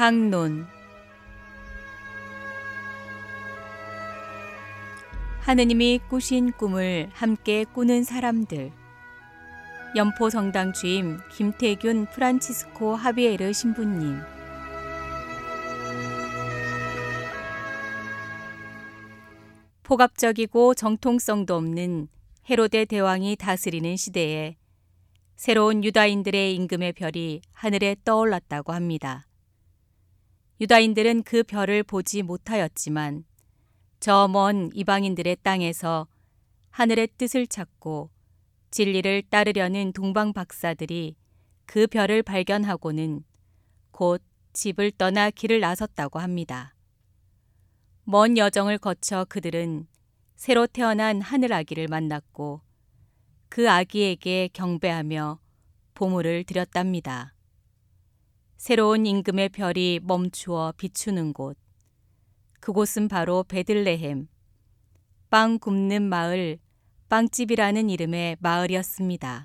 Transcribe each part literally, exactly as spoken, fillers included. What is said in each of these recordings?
강론. 하느님이 꾸신 꿈을 함께 꾸는 사람들. 연포 성당 주임 김태균 프란치스코 하비에르 신부님. 포갑적이고 정통성도 없는 헤로데 대왕이 다스리는 시대에 새로운 유다인들의 임금의 별이 하늘에 떠올랐다고 합니다. 유다인들은 그 별을 보지 못하였지만 저 먼 이방인들의 땅에서 하늘의 뜻을 찾고 진리를 따르려는 동방 박사들이 그 별을 발견하고는 곧 집을 떠나 길을 나섰다고 합니다. 먼 여정을 거쳐 그들은 새로 태어난 하늘 아기를 만났고 그 아기에게 경배하며 보물을 드렸답니다. 새로운 임금의 별이 멈추어 비추는 곳, 그곳은 바로 베들레헴, 빵 굽는 마을, 빵집이라는 이름의 마을이었습니다.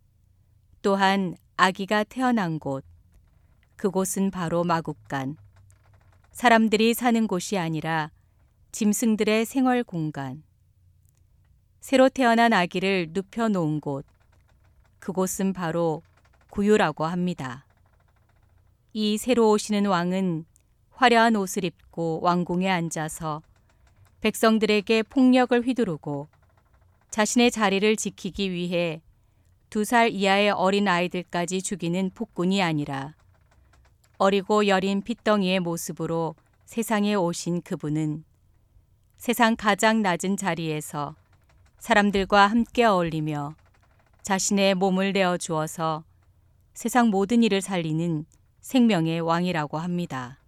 또한 아기가 태어난 곳, 그곳은 바로 마국간, 사람들이 사는 곳이 아니라 짐승들의 생활 공간. 새로 태어난 아기를 눕혀놓은 곳, 그곳은 바로 구유라고 합니다. 이 새로 오시는 왕은 화려한 옷을 입고 왕궁에 앉아서 백성들에게 폭력을 휘두르고 자신의 자리를 지키기 위해 두 살 이하의 어린 아이들까지 죽이는 폭군이 아니라 어리고 여린 핏덩이의 모습으로 세상에 오신 그분은 세상 가장 낮은 자리에서 사람들과 함께 어울리며 자신의 몸을 내어 주어서 세상 모든 일을 살리는 생명의 왕이라고 합니다.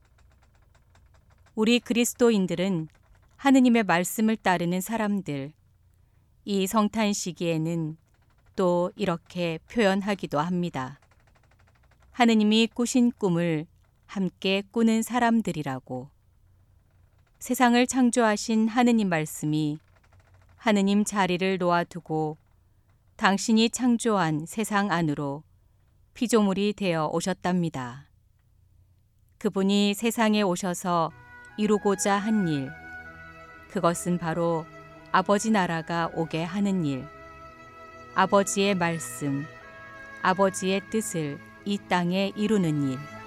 우리 그리스도인들은 하느님의 말씀을 따르는 사람들, 이 성탄 시기에는 또 이렇게 표현하기도 합니다. 하느님이 꾸신 꿈을 함께 꾸는 사람들이라고. 세상을 창조하신 하느님 말씀이 하느님 자리를 놓아두고 당신이 창조한 세상 안으로 피조물이 되어 오셨답니다. 그분이 세상에 오셔서 이루고자 한 일, 그것은 바로 아버지 나라가 오게 하는 일, 아버지의 말씀, 아버지의 뜻을 이 땅에 이루는 일.